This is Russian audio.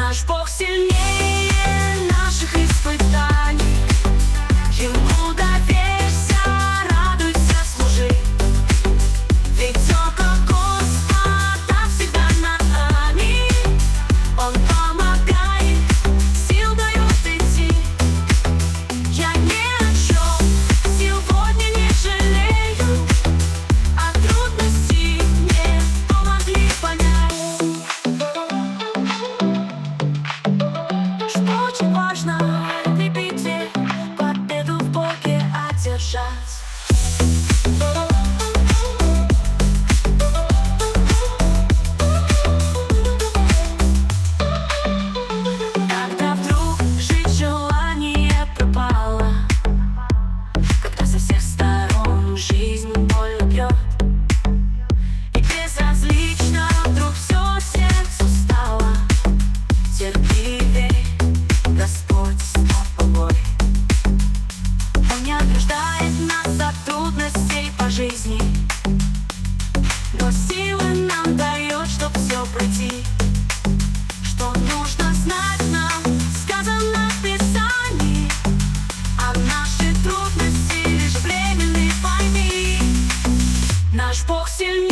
Наш Бог сильнее наших испытаний. Ему доверься, радуйся, служи. Ведь око Господа всегда над нами. Он помогает, сил дает идти. Я ни о чем сегодня не жалею, а трудности мне помогли понять, что очень важно в этой битве победу в Боге одержать. Когда вдруг жить желание пропало, когда со всех сторон жизнь больно бьет, и безразлично вдруг все сердцу стало, терпи, верь, Господь с тобой. Он не ограждает нас от трудностей по жизни, но силы нам дает, чтоб все пройти. Что нужно знать нам, сказано в Писании, а наши трудности лишь временные, пойми. Наш Бог сильнее